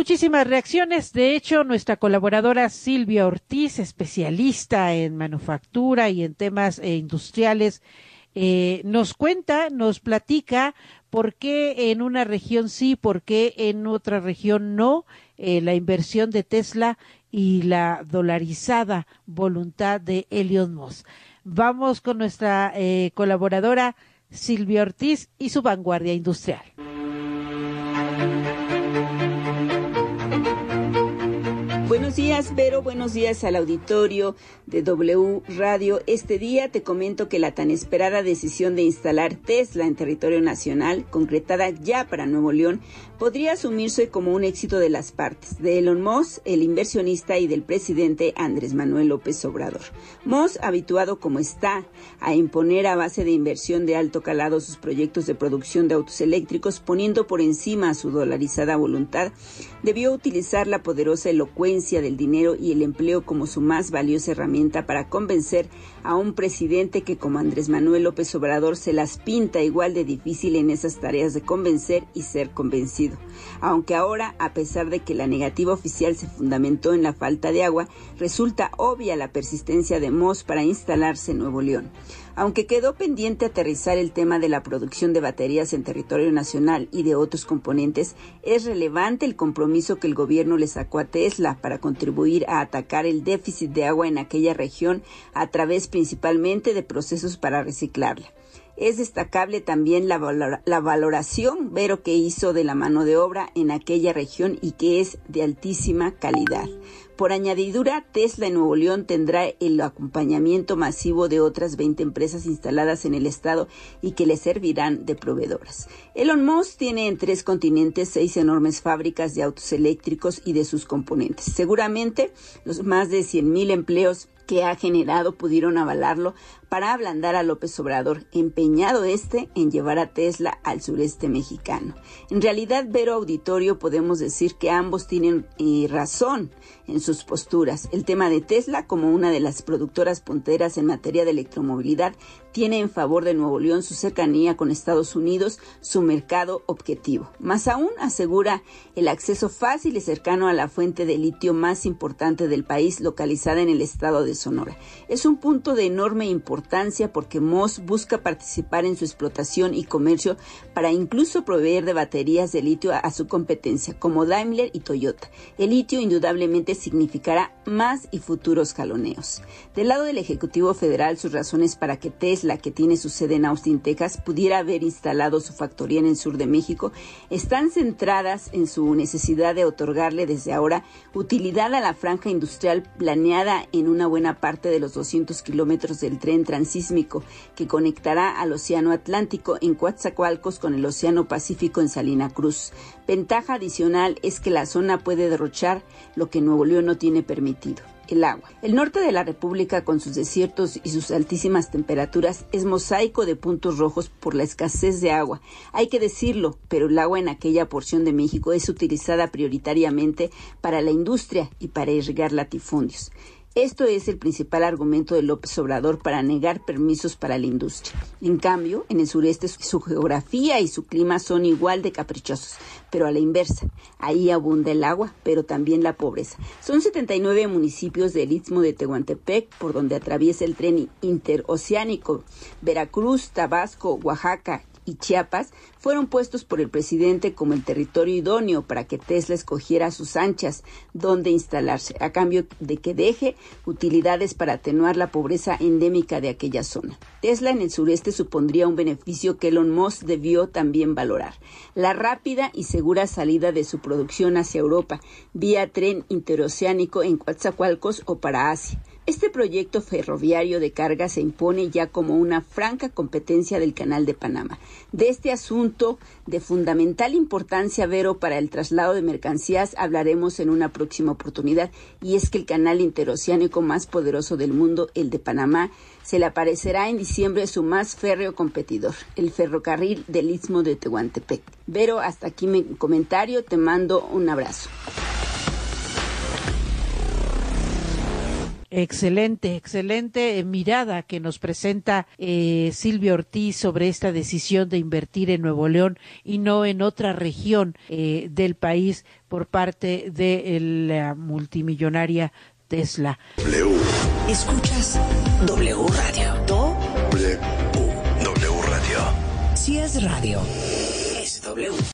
muchísimas reacciones. De hecho, nuestra colaboradora Silvia Ortiz, especialista en manufactura y en temas industriales, nos platica por qué en una región sí, por qué en otra región no, la inversión de Tesla y la dolarizada voluntad de Elon Musk. Vamos con nuestra colaboradora Silvia Ortiz y su vanguardia industrial. Buenos días, Vero. Buenos días al auditorio de W Radio. Este día te comento que la tan esperada decisión de instalar Tesla en territorio nacional, concretada ya para Nuevo León, podría asumirse como un éxito de las partes, de Elon Musk, el inversionista, y del presidente Andrés Manuel López Obrador. Musk, habituado como está a imponer a base de inversión de alto calado sus proyectos de producción de autos eléctricos, poniendo por encima su dolarizada voluntad, debió utilizar la poderosa elocuencia del dinero y el empleo como su más valiosa herramienta para convencer a un presidente que, como Andrés Manuel López Obrador, se las pinta igual de difícil en esas tareas de convencer y ser convencido. Aunque ahora, a pesar de que la negativa oficial se fundamentó en la falta de agua, resulta obvia la persistencia de Musk para instalarse en Nuevo León. Aunque quedó pendiente aterrizar el tema de la producción de baterías en territorio nacional y de otros componentes, es relevante el compromiso que el gobierno le sacó a Tesla para contribuir a atacar el déficit de agua en aquella región a través principalmente de procesos para reciclarla. Es destacable también la valoración, Vero, que hizo de la mano de obra en aquella región y que es de altísima calidad. Por añadidura, Tesla en Nuevo León tendrá el acompañamiento masivo de otras 20 empresas instaladas en el estado y que le servirán de proveedoras. Elon Musk tiene en 3 continentes 6 enormes fábricas de autos eléctricos y de sus componentes. Seguramente los más de 100,000 empleos que ha generado pudieron avalarlo para ablandar a López Obrador, empeñado en llevar a Tesla al sureste mexicano. En realidad, Vero, auditorio, podemos decir que ambos tienen razón en sus posturas. El tema de Tesla, como una de las productoras punteras en materia de electromovilidad, tiene en favor de Nuevo León su cercanía con Estados Unidos, su mercado objetivo. Más aún, asegura el acceso fácil y cercano a la fuente de litio más importante del país, localizada en el estado de Sonora. Es un punto de enorme importancia porque Musk busca participar en su explotación y comercio para incluso proveer de baterías de litio a su competencia, como Daimler y Toyota. El litio indudablemente significará más y futuros jaloneos. Del lado del Ejecutivo Federal, sus razones para que Tesla, que tiene su sede en Austin, Texas, pudiera haber instalado su factoría en el sur de México, están centradas en su necesidad de otorgarle desde ahora utilidad a la franja industrial planeada en una buena parte de los 200 kilómetros del tren transísmico que conectará al Océano Atlántico en Coatzacoalcos con el Océano Pacífico en Salina Cruz. Ventaja adicional es que la zona puede derrochar lo que Nuevo León no tiene permitido: el agua. El norte de la República, con sus desiertos y sus altísimas temperaturas, es mosaico de puntos rojos por la escasez de agua. Hay que decirlo, pero el agua en aquella porción de México es utilizada prioritariamente para la industria y para irrigar latifundios. Esto es el principal argumento de López Obrador para negar permisos para la industria. En cambio, en el sureste su geografía y su clima son igual de caprichosos, pero a la inversa. Ahí abunda el agua, pero también la pobreza. Son 79 municipios del Istmo de Tehuantepec, por donde atraviesa el tren interoceánico. Veracruz, Tabasco, Oaxaca y Chiapas fueron puestos por el presidente como el territorio idóneo para que Tesla escogiera a sus anchas dónde instalarse, a cambio de que deje utilidades para atenuar la pobreza endémica de aquella zona. Tesla en el sureste supondría un beneficio que Elon Musk debió también valorar: la rápida y segura salida de su producción hacia Europa, vía tren interoceánico en Coatzacoalcos o para Asia. Este proyecto ferroviario de carga se impone ya como una franca competencia del Canal de Panamá. De este asunto de fundamental importancia, Vero, para el traslado de mercancías hablaremos en una próxima oportunidad, y es que el canal interoceánico más poderoso del mundo, el de Panamá, se le aparecerá en diciembre su más férreo competidor, el ferrocarril del Istmo de Tehuantepec. Vero, hasta aquí mi comentario, te mando un abrazo. Excelente mirada que nos presenta Silvia Ortiz sobre esta decisión de invertir en Nuevo León y no en otra región del país por parte de la multimillonaria Tesla. W. Escuchas W Radio. W Radio. Si es radio, es W.